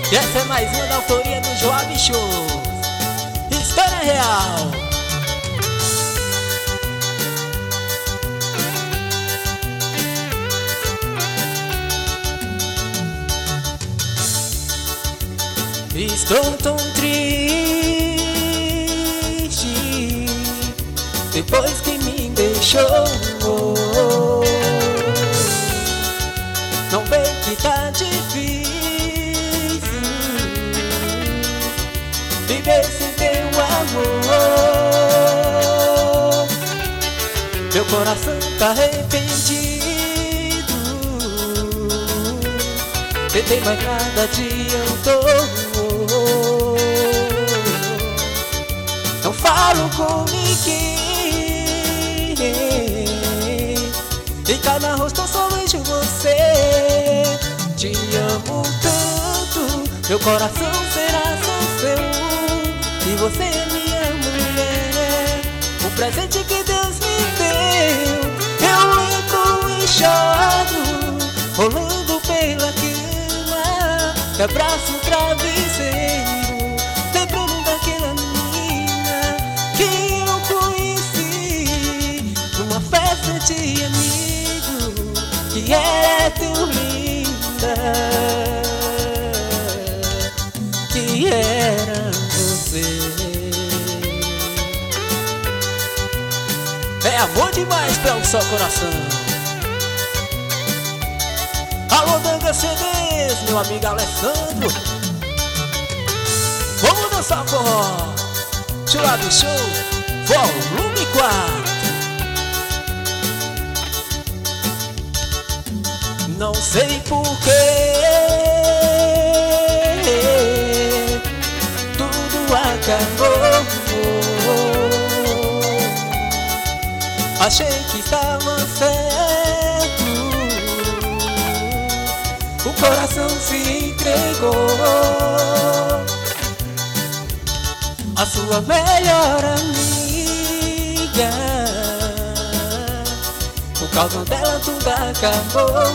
E essa é mais uma da autoria do Joab Shows. História real. Estou tão triste depois que me deixou. Não vê que tá difícil viver sem teu amor. Meu coração tá arrependido, tentei, mas nada adiantou. Não falo com ninguém, em cada rosto só vejo você. Te amo tanto, meu coração será só seu, e você é minha mulher, o presente que Deus me deu. Eu lembro e choro, rolando pela cama, te abraço o travesseiro, lembrando daquela menina que eu conheci numa festa de amigo, que era tão linda, que era você. É amor demais pra um só coração. Alô, Danga CDs, meu amigo Alessandro. Vamos dançar forró. Joab Show, volume 4. Não sei porquê tudo acabou. Achei que estava certo, o coração se entregou. A sua melhor amiga, por causa dela tudo acabou.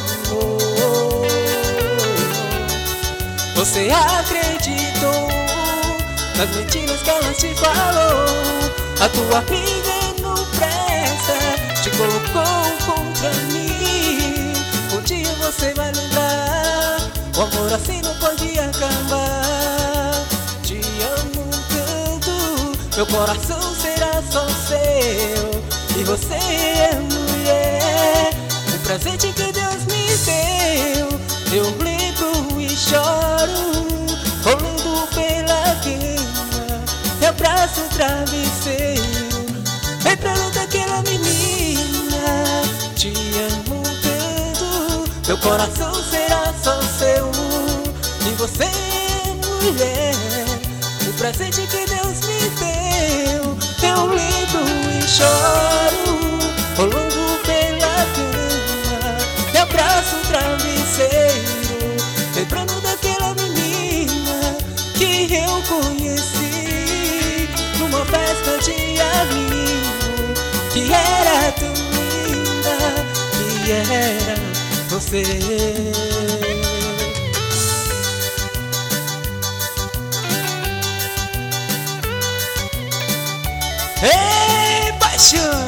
Você acreditou nas mentiras que ela te falou. A tua amiga não presta, te colocou contra mim. Um dia você vai lembrar, o amor assim não pode acabar. Te amo tanto, meu coração será só seu, e você é mulher, o presente que Deus me deu. Eu lembro e choro, rolando pela cama, te abraço o travesseiro, lembrando daquela menina. Te amo tanto, meu coração será só seu, e você é mulher, o presente que Deus me deu. Eu lembro e choro, rolando pela cama, te abraço o travesseiro, lembrando daquela menina que eu conheci numa festa de amigo, que era tão linda, que era você. Ei, paixão!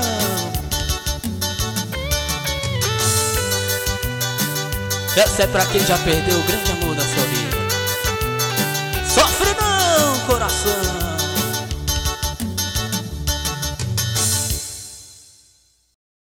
Essa é pra quem já perdeu o grande amor da sua